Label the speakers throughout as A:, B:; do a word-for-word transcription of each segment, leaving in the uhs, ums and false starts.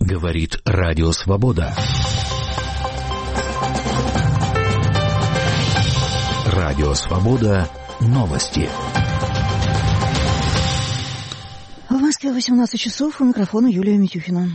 A: Говорит Радио Свобода. Радио Свобода. Новости.
B: В Москве восемнадцать часов. У микрофона Юлия Митюхина.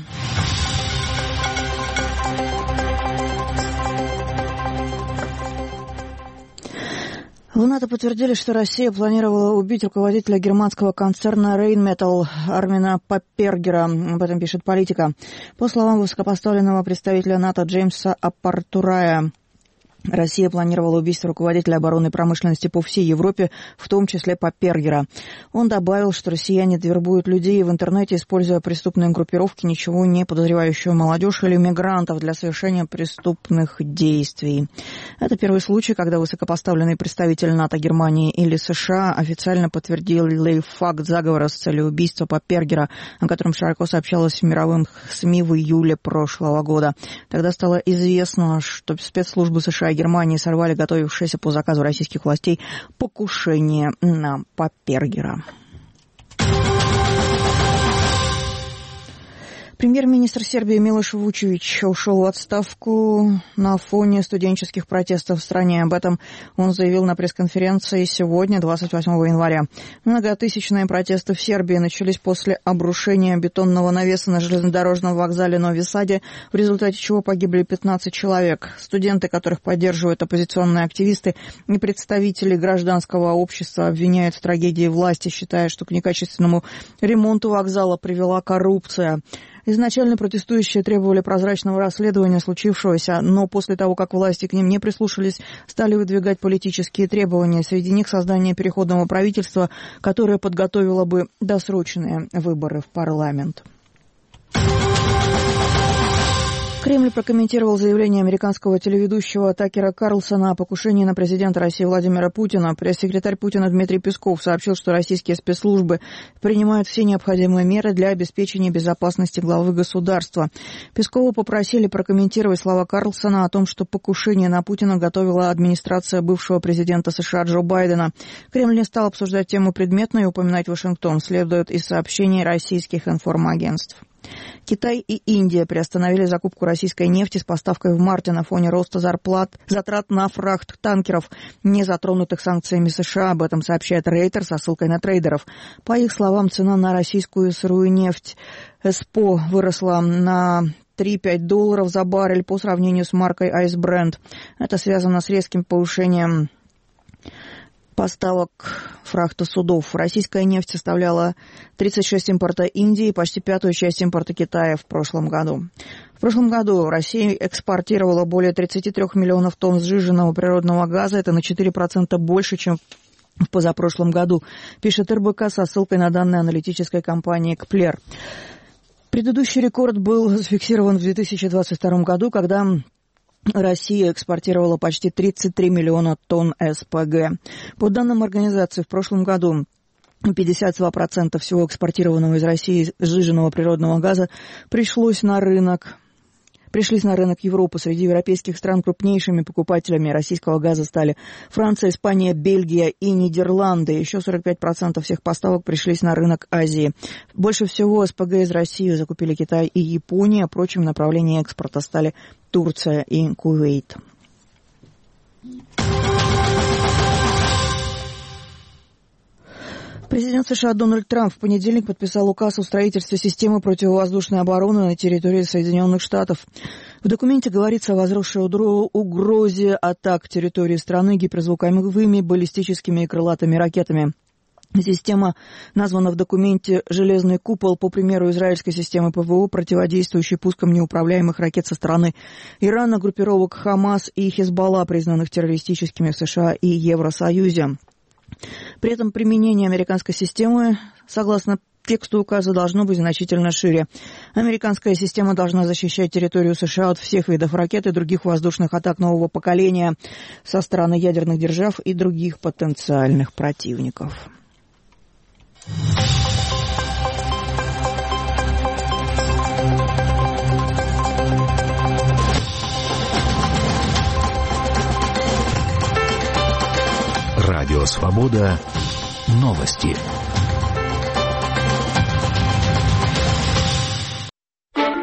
B: В НАТО подтвердили, что Россия планировала убить руководителя германского концерна Rheinmetall Армина Паппергера. Об этом пишет «Политика». По словам высокопоставленного представителя НАТО Джеймса Апартурая, Россия планировала убийство руководителя оборонной промышленности по всей Европе, в том числе Паппергера. Он добавил, что россияне вербуют людей в интернете, используя преступные группировки, ничего не подозревающую молодежь или мигрантов для совершения преступных действий. Это первый случай, когда высокопоставленный представитель НАТО, Германии или США официально подтвердили факт заговора с целью убийства Паппергера, о котором широко сообщалось в мировых СМИ в июле прошлого года. Тогда стало известно, что спецслужбы США и Германии сорвали готовившееся по заказу российских властей покушение на Паппергера. Премьер-министр Сербии Милош Вучевич ушел в отставку на фоне студенческих протестов в стране. Об этом он заявил на пресс-конференции сегодня, двадцать восьмого января. Многотысячные протесты в Сербии начались после обрушения бетонного навеса на железнодорожном вокзале Нови Саде, в результате чего погибли пятнадцать человек. Студенты, которых поддерживают оппозиционные активисты и представители гражданского общества, обвиняют в трагедии власти, считая, что к некачественному ремонту вокзала привела коррупция. Изначально протестующие требовали прозрачного расследования случившегося, но после того, как власти к ним не прислушались, стали выдвигать политические требования. Среди них создание переходного правительства, которое подготовило бы досрочные выборы в парламент. Кремль прокомментировал заявление американского телеведущего Такера Карлсона о покушении на президента России Владимира Путина. Пресс-секретарь Путина Дмитрий Песков сообщил, что российские спецслужбы принимают все необходимые меры для обеспечения безопасности главы государства. Пескова попросили прокомментировать слова Карлсона о том, что покушение на Путина готовила администрация бывшего президента США Джо Байдена. Кремль не стал обсуждать тему предметно и упоминать Вашингтон, следует из сообщений российских информагентств. Китай и Индия приостановили закупку российской нефти с поставкой в марте на фоне роста зарплат, затрат на фрахт танкеров, не затронутых санкциями США. Об этом сообщает Рейтер со ссылкой на трейдеров. По их словам, цена на российскую сырую нефть СПО выросла на три-пять долларов за баррель по сравнению с маркой Ice Brent. Это связано с резким повышением поставок фрахта судов. Российская нефть составляла тридцать шесть импорта Индии и почти пятую часть импорта Китая в прошлом году. В прошлом году Россия экспортировала более тридцать три миллионов тонн сжиженного природного газа. Это на четыре процента больше, чем в позапрошлом году, пишет эр бэ ка со ссылкой на данные аналитической компании Кплер. Предыдущий рекорд был зафиксирован в две тысячи двадцать втором году, когда Россия экспортировала почти тридцать три миллиона тонн эс пэ гэ. По данным организации, в прошлом году пятьдесят два процента всего экспортированного из России сжиженного природного газа пришлось на рынок. Пришлись на рынок Европы. Среди европейских стран крупнейшими покупателями российского газа стали Франция, Испания, Бельгия и Нидерланды. Еще сорок пять процентов всех поставок пришлись на рынок Азии. Больше всего эс пэ гэ из России закупили Китай и Япония. Прочим направлением экспорта стали Турция и Кувейт. Президент США Дональд Трамп в понедельник подписал указ о строительстве системы противовоздушной обороны на территории Соединенных Штатов. В документе говорится о возросшей угрозе атак территории страны гиперзвуковыми, баллистическими и крылатыми ракетами. Система названа в документе «Железный купол», по примеру израильской системы пэ вэ о, противодействующей пускам неуправляемых ракет со стороны Ирана, группировок Хамас и Хезболла, признанных террористическими в США и Евросоюзе. При этом применение американской системы, согласно тексту указа, должно быть значительно шире. Американская система должна защищать территорию США от всех видов ракет и других воздушных атак нового поколения со стороны ядерных держав и других потенциальных противников.
A: Радио Свобода. Новости.